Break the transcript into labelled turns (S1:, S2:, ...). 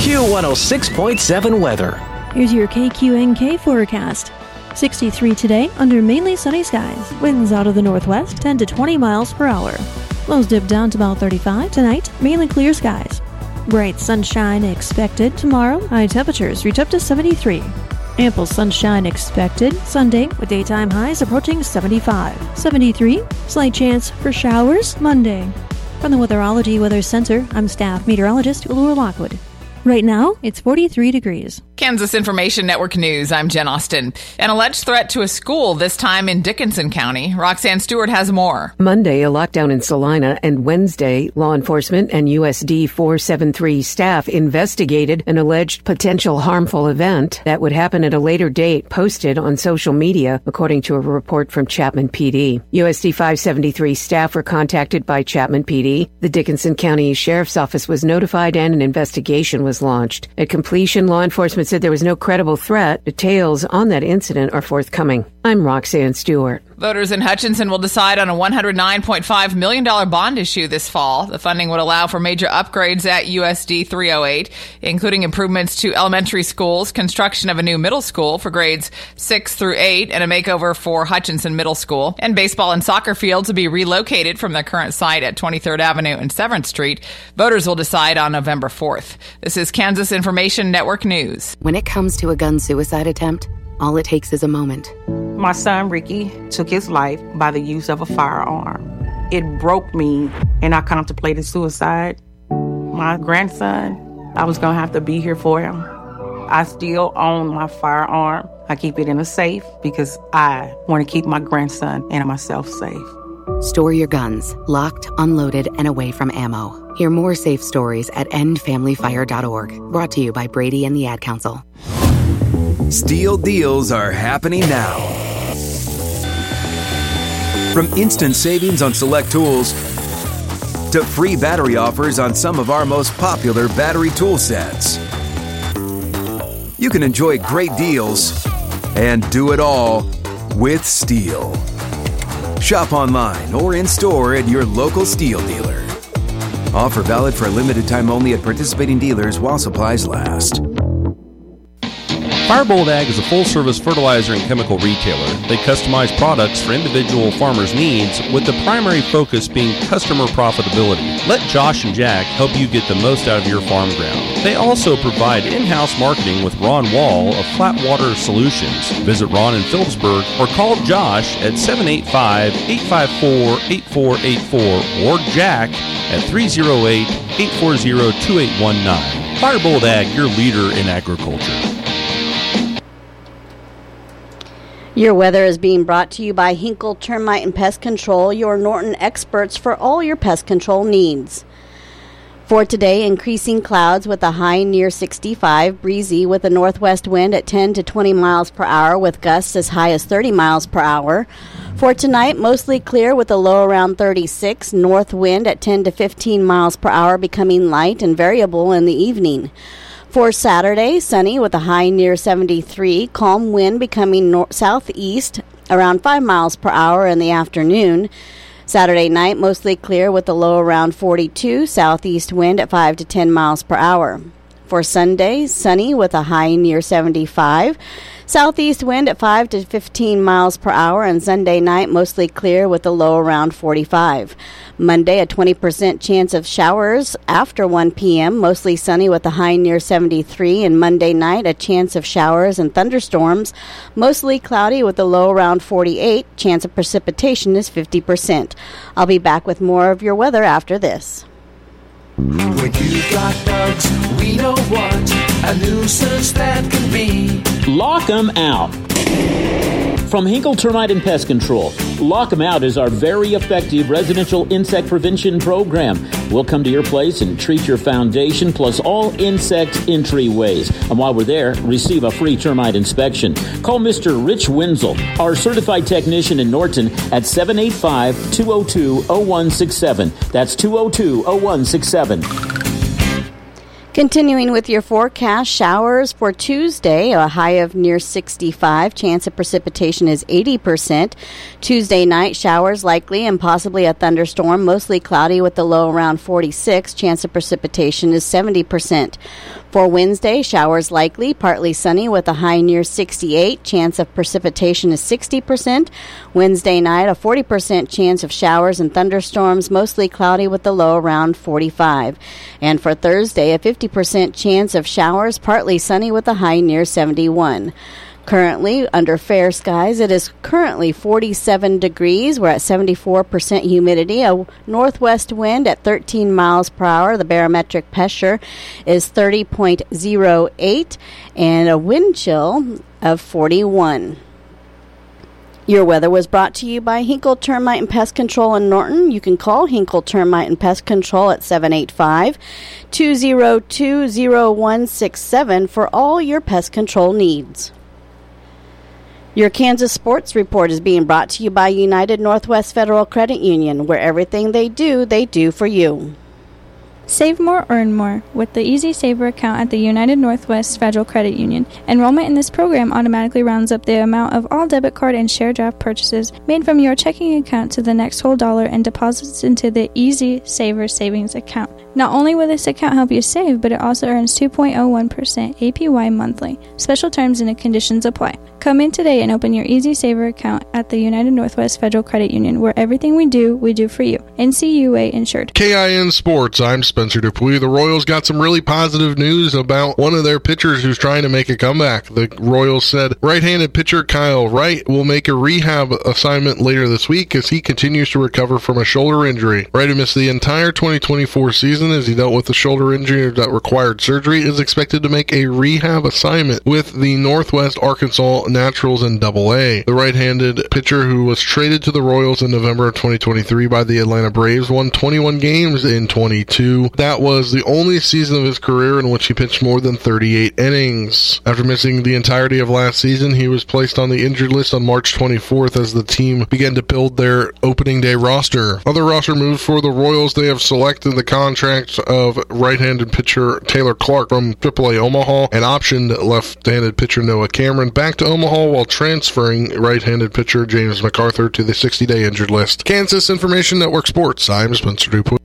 S1: Q106.7 weather.
S2: Here's your KQNK forecast. 63 today under mainly sunny skies. Winds out of the northwest 10 to 20 miles per hour. Lows dip down to about 35 tonight. Mainly clear skies. Bright sunshine expected tomorrow. High temperatures reach up to 73. Ample sunshine expected Sunday with daytime highs approaching 75. 73. Slight chance for showers Monday. From the Weatherology Weather Center, I'm staff meteorologist Laura Lockwood. Right now, it's 43 degrees.
S3: Kansas Information Network News, I'm Jen Austin. An alleged threat to a school, this time in Dickinson County. Roxanne Stewart has more.
S4: Monday, a lockdown in Salina, and Wednesday, law enforcement and USD 473 staff investigated an alleged potential harmful event that would happen at a later date posted on social media, according to a report from Chapman PD. USD 573 staff were contacted by Chapman PD. The Dickinson County Sheriff's Office was notified and an investigation was launched. At completion, law enforcement said there was no credible threat. Details on that incident are forthcoming. I'm Roxanne Stewart.
S3: Voters in Hutchinson will decide on a $109.5 million bond issue this fall. The funding would allow for major upgrades at USD 308, including improvements to elementary schools, construction of a new middle school for grades 6 through 8, and a makeover for Hutchinson Middle School. And baseball and soccer fields will be relocated from their current site at 23rd Avenue and 7th Street. Voters will decide on November 4th. This is Kansas Information Network News.
S5: When it comes to a gun suicide attempt, all it takes is a moment.
S6: My son, Ricky, took his life by the use of a firearm. It broke me, and I contemplated suicide. My grandson, I was going to have to be here for him. I still own my firearm. I keep it in a safe because I want to keep my grandson and myself safe.
S5: Store your guns, locked, unloaded, and away from ammo. Hear more safe stories at endfamilyfire.org. Brought to you by Brady and the Ad Council.
S7: Steel deals are happening now. From instant savings on select tools to free battery offers on some of our most popular battery tool sets. You can enjoy great deals and do it all with Steel. Shop online or in store at your local Steel dealer. Offer valid for a limited time only at participating dealers while supplies last.
S8: Firebolt Ag is a full-service fertilizer and chemical retailer. They customize products for individual farmers' needs, with the primary focus being customer profitability. Let Josh and Jack help you get the most out of your farm ground. They also provide in-house marketing with Ron Wall of Flatwater Solutions. Visit Ron in Phillipsburg or call Josh at 785-854-8484 or Jack at 308-840-2819. Firebolt Ag, your leader in agriculture.
S9: Your weather is being brought to you by Hinkle Termite and Pest Control, your Norton experts for all your pest control needs. For today, increasing clouds with a high near 65, breezy with a northwest wind at 10 to 20 miles per hour with gusts as high as 30 miles per hour. For tonight, mostly clear with a low around 36, north wind at 10 to 15 miles per hour becoming light and variable in the evening. For Saturday, sunny with a high near 73, calm wind becoming southeast around 5 miles per hour in the afternoon. Saturday night, mostly clear with a low around 42, southeast wind at 5 to 10 miles per hour. For Sunday, sunny with a high near 75, southeast wind at 5 to 15 miles per hour, and Sunday night, mostly clear with a low around 45. Monday, a 20% chance of showers after 1 p.m., mostly sunny with a high near 73, and Monday night, a chance of showers and thunderstorms, mostly cloudy with a low around 48. Chance of precipitation is 50%. I'll be back with more of your weather after this.
S10: When you've got bugs, we know what a nuisance that can be.
S11: Lock 'em out. From Hinkle Termite and Pest Control, Lock 'em Out is our very effective residential insect prevention program. We'll come to your place and treat your foundation plus all insect entryways. And while we're there, receive a free termite inspection. Call Mr. Rich Wenzel, our certified technician in Norton, at 785-202-0167. That's 202-0167.
S9: Continuing with your forecast, showers for Tuesday, a high of near 65. Chance of precipitation is 80%. Tuesday night, showers likely and possibly a thunderstorm, mostly cloudy with a low around 46. Chance of precipitation is 70%. For Wednesday, showers likely, partly sunny with a high near 68. Chance of precipitation is 60%. Wednesday night, a 40% chance of showers and thunderstorms, mostly cloudy with a low around 45. And for Thursday, a 50% chance of showers, partly sunny with a high near 71. Currently, under fair skies, it is currently 47 degrees. We're at 74% humidity. A northwest wind at 13 miles per hour. The barometric pressure is 30.08 and a wind chill of 41. Your weather was brought to you by Hinkle Termite and Pest Control in Norton. You can call Hinkle Termite and Pest Control at 785-202-0167 for all your pest control needs. Your Kansas Sports Report is being brought to you by United Northwest Federal Credit Union, where everything they do for you.
S1: Save more, earn more with the Easy Saver account at the United Northwest Federal Credit Union. Enrollment in this program automatically rounds up the amount of all debit card and share draft purchases made from your checking account to the next whole dollar and deposits into the Easy Saver savings account. Not only will this account help you save, but it also earns 2.01% APY monthly. Special terms and conditions apply. Come in today and open your Easy Saver account at the United Northwest Federal Credit Union, where everything we do for you. NCUA insured.
S12: KIN Sports, I'm Spencer Dupuis. The Royals got some really positive news about one of their pitchers who's trying to make a comeback. The Royals said right-handed pitcher Kyle Wright will make a rehab assignment later this week as he continues to recover from a shoulder injury. Wright, who missed the entire 2024 season as he dealt with a shoulder injury that required surgery, is expected to make a rehab assignment with the Northwest Arkansas Naturals in AA. The right-handed pitcher, who was traded to the Royals in November of 2023 by the Atlanta Braves, won 21 games in 22. That was the only season of his career in which he pitched more than 38 innings. After missing the entirety of last season, he was placed on the injured list on March 24th as the team began to build their opening day roster. Other roster moves for the Royals: they have selected the contract of right-handed pitcher Taylor Clark from AAA Omaha and optioned left-handed pitcher Noah Cameron back to Omaha while transferring right-handed pitcher James MacArthur to the 60-day injured list. Kansas Information Network Sports, I'm Spencer Dupuis.